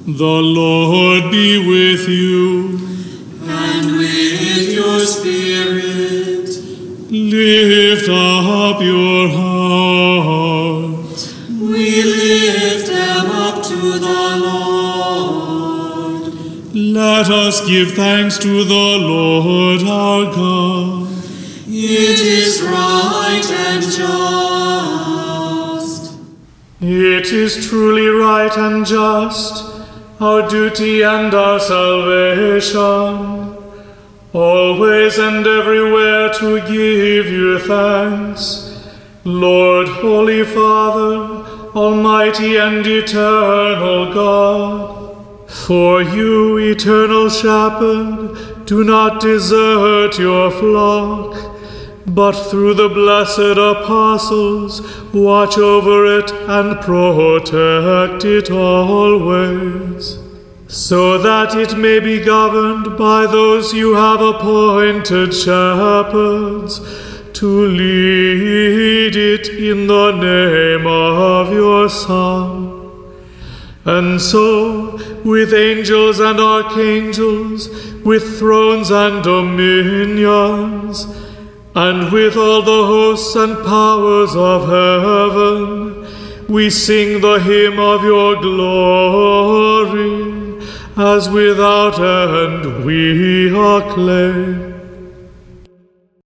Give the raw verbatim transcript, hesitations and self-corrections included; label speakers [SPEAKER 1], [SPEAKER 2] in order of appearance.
[SPEAKER 1] The Lord be with you.
[SPEAKER 2] And with your spirit.
[SPEAKER 1] Lift up your hearts.
[SPEAKER 2] We lift them up to the Lord.
[SPEAKER 1] Let us give thanks to the Lord our God.
[SPEAKER 2] It is right and just.
[SPEAKER 1] It is truly right and just, our duty and our salvation, always and everywhere to give you thanks, Lord, Holy Father, Almighty and eternal God. For you, eternal Shepherd, do not desert your flock, but through the blessed apostles watch over it and protect it always, so that it may be governed by those you have appointed shepherds to lead it in the name of your Son. And so, with angels and archangels, with thrones and dominions, and with all the hosts and powers of heaven, we sing the hymn of your glory, as without end we acclaim.